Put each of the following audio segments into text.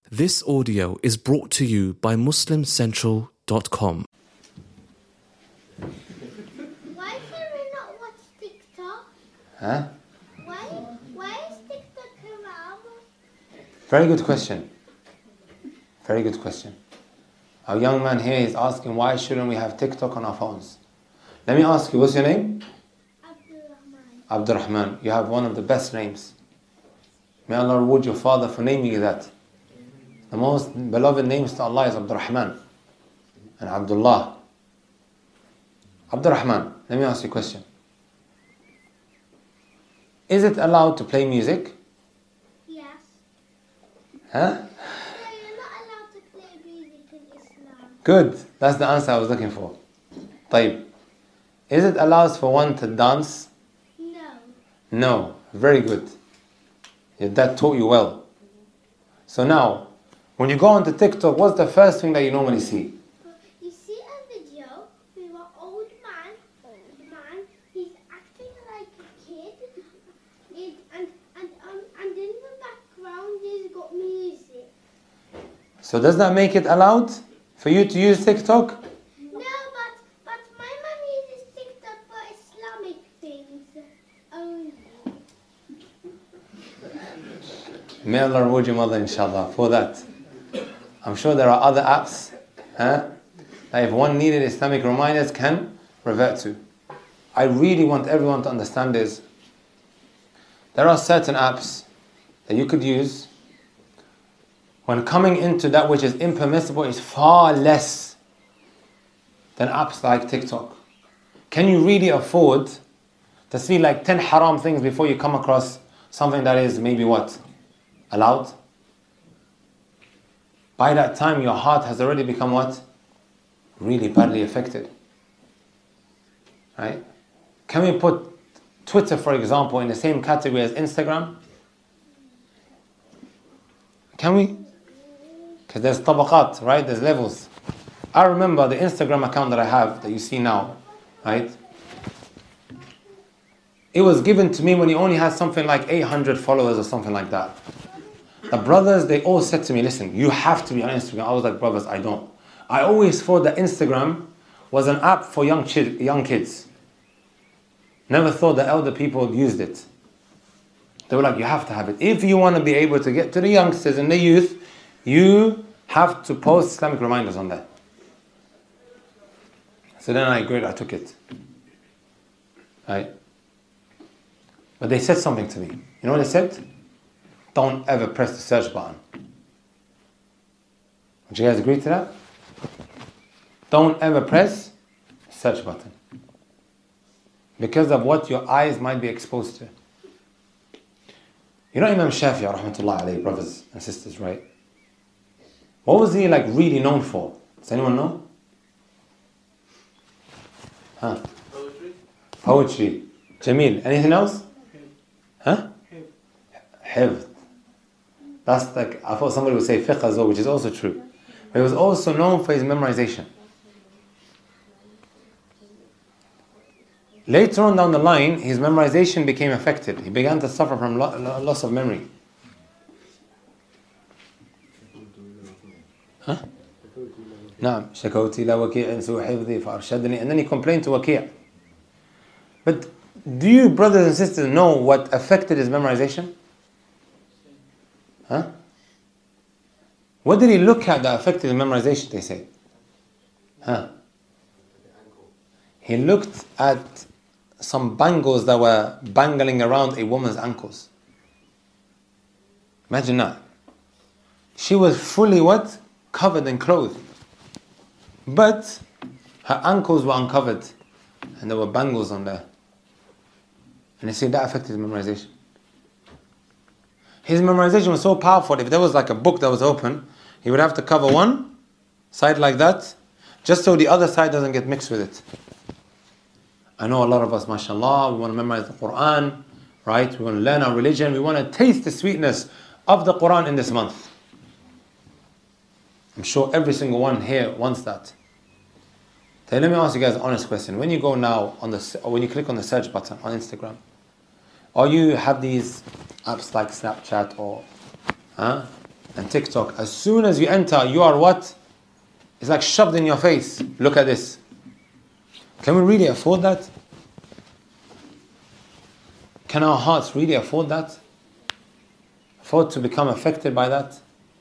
This audio is brought to you by MuslimCentral.com. Why can we not watch TikTok? Huh? Why is TikTok haram? Very good question. Very good question. Our young man here is asking, why shouldn't we have TikTok on our phones? Let me ask you, what's your name? Abdurrahman. Abdurrahman. You have one of the best names. May Allah reward your father for naming you that. The most beloved names to Allah is Abdurrahman and Abdullah. Abdurrahman, let me ask you a question. Is it allowed to play music? Yes. Huh? No, you're not allowed to play music in Islam. Good. That's the answer I was looking for. طيب. Is it allowed for one to dance? No. No. Very good. Your dad taught you well. So now, when you go onto TikTok, what's the first thing that you normally see? You see a video with an old man, he's acting like a kid, and in the background he's got music. So does that make it allowed for you to use TikTok? No, but my mum uses TikTok for Islamic things only. May Allah reward your mother, inshallah, for that. I'm sure there are other apps that if one needed Islamic reminders can revert to. I really want everyone to understand is there are certain apps that you could use when coming into that which is impermissible is far less than apps like TikTok. Can you really afford to see like 10 haram things before you come across something that is maybe what? Allowed? By that time, your heart has already become what? Really badly affected. Right? Can we put Twitter, for example, in the same category as Instagram? Can we? Because there's tabaqat, right? There's levels. I remember the Instagram account that I have, that you see now, right? It was given to me when he only had something like 800 followers or something like that. The brothers, they all said to me, listen, you have to be on Instagram. I was like, brothers, I don't. I always thought that Instagram was an app for young kids. Never thought that elder people used it. They were like, you have to have it. If you want to be able to get to the youngsters and the youth, you have to post Islamic reminders on there. So then I agreed, I took it. Right? But they said something to me. You know what they said? Don't ever press the search button. Would you guys agree to that? Don't ever press the search button. Because of what your eyes might be exposed to. You know Imam Shafi'i, rahmatullah alayhi, brothers and sisters, right? What was he like really known for? Does anyone know? Huh? Poetry. Jamil. Anything else? Huh? Hifd. That's like, I thought somebody would say fiqh as well, which is also true. But he was also known for his memorization. Later on down the line, his memorization became affected. He began to suffer from loss of memory. Huh? نعم شكوت إلى وكيع سوء حفظي فأرشدني, and then he complained to Waki'. But do you brothers and sisters know what affected his memorization? Huh? What did he look at that affected his memorization, they say? Huh? He looked at some bangles that were bangling around a woman's ankles. Imagine that. She was fully what? Covered and clothed. But her ankles were uncovered and there were bangles on there. And they say that affected his memorization. His memorization was so powerful, if there was like a book that was open, he would have to cover one side like that, just so the other side doesn't get mixed with it. I know a lot of us, mashallah, we want to memorize the Quran, right? We want to learn our religion, we want to taste the sweetness of the Quran in this month. I'm sure every single one here wants that. So let me ask you guys an honest question. When you go now when you click on the search button on Instagram, or you have these apps like Snapchat or and TikTok. As soon as you enter, you are what? It's like shoved in your face. Look at this. Can we really afford that? Can our hearts really afford that? Afford to become affected by that?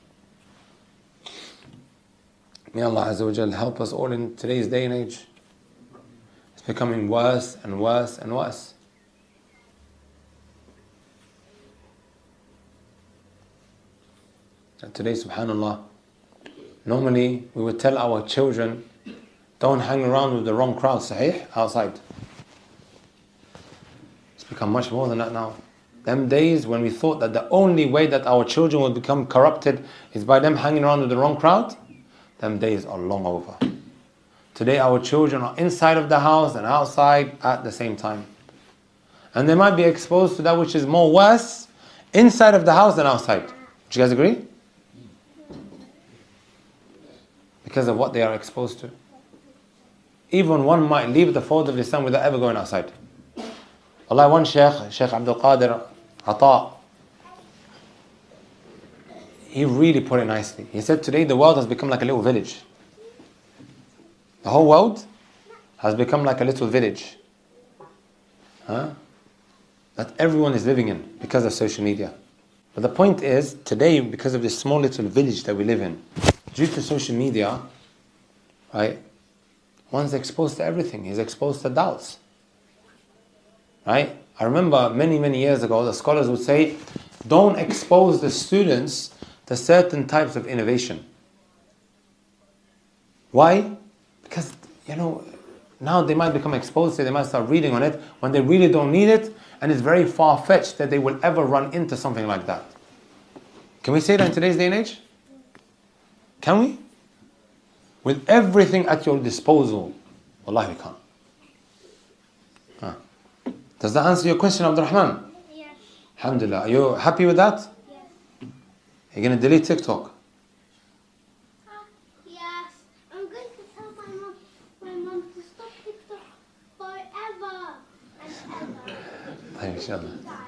May Allah Azza wa Jal help us all in today's day and age. It's becoming worse and worse and worse. And today, subhanAllah, normally we would tell our children, don't hang around with the wrong crowd, sahih, outside. It's become much more than that now. Them days when we thought that the only way that our children would become corrupted is by them hanging around with the wrong crowd, them days are long over. Today our children are inside of the house and outside at the same time. And they might be exposed to that which is more worse inside of the house than outside. Do you guys agree? Because of what they are exposed to. Even one might leave the fold of Islam without ever going outside. Allah, one Sheikh Abdul Qadir Ata, he really put it nicely. He said today the world has become like a little village. The whole world has become like a little village. That everyone is living in because of social media. But the point is, today, because of this small little village that we live in, due to social media, right, one's exposed to everything. He's exposed to doubts. Right? I remember many years ago, the scholars would say, don't expose the students to certain types of innovation. Why? Because, now they might become exposed to it, they might start reading on it when they really don't need it, and it's very far-fetched that they will ever run into something like that. Can we say that in today's day and age? Can we? With everything at your disposal, wallahi we can't. Does that answer your question, Abdurrahman? Yes. Alhamdulillah. Are you happy with that? Yes. You're going to delete TikTok? Yes. I'm going to tell my mom to stop TikTok forever and ever. Inshallah.